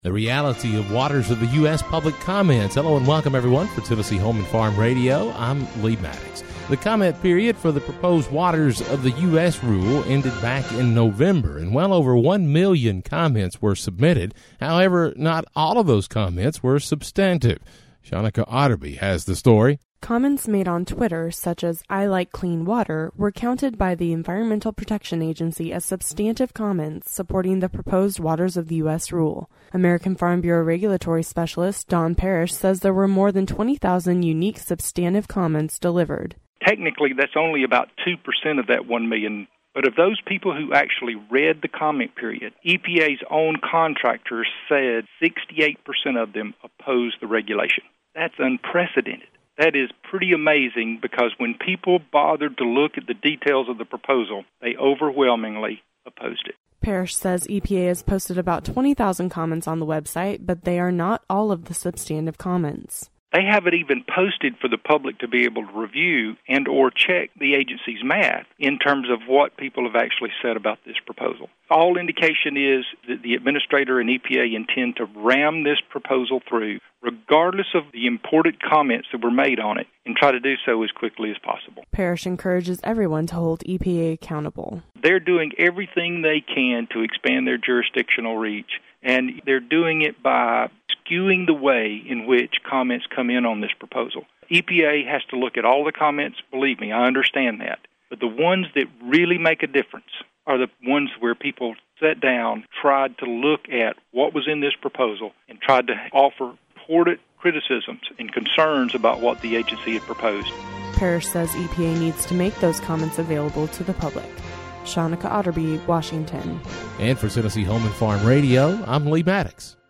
The reality of waters of the U.S. public comments. Hello and welcome, everyone, for Tennessee Home and Farm Radio. I'm Lee Maddox. The comment period for the proposed waters of the U.S. rule ended back in November, and well over 1 million comments were submitted. However, not all of those comments were substantive. Shanika Otterby has the story. Comments made on Twitter, such as "I like clean water," were counted by the Environmental Protection Agency as substantive comments supporting the proposed waters of the U.S. rule. American Farm Bureau regulatory specialist Don Parrish says there were more than 20,000 unique substantive comments delivered. Technically, that's only about 2% of that 1 million. But of those people who actually read the comment period, EPA's own contractors said 68% of them opposed the regulation. That's unprecedented. That is pretty amazing because when people bothered to look at the details of the proposal, they overwhelmingly opposed it. Parrish says EPA has posted about 20,000 comments on the website, but they are not all of the substantive comments. They haven't even posted for the public to be able to review and or check the agency's math in terms of what people have actually said about this proposal. All indication is that the administrator and EPA intend to ram this proposal through, regardless of the important comments that were made on it, and try to do so as quickly as possible. Parrish encourages everyone to hold EPA accountable. They're doing everything they can to expand their jurisdictional reach, and they're doing it by skewing the way in which comments come in on this proposal. EPA has to look at all the comments, believe me, I understand that. But the ones that really make a difference are the ones where people sat down, tried to look at what was in this proposal, and tried to offer important criticisms and concerns about what the agency had proposed. Parrish says EPA needs to make those comments available to the public. Shanika Otterby, Washington. And for Tennessee Home and Farm Radio, I'm Lee Maddox.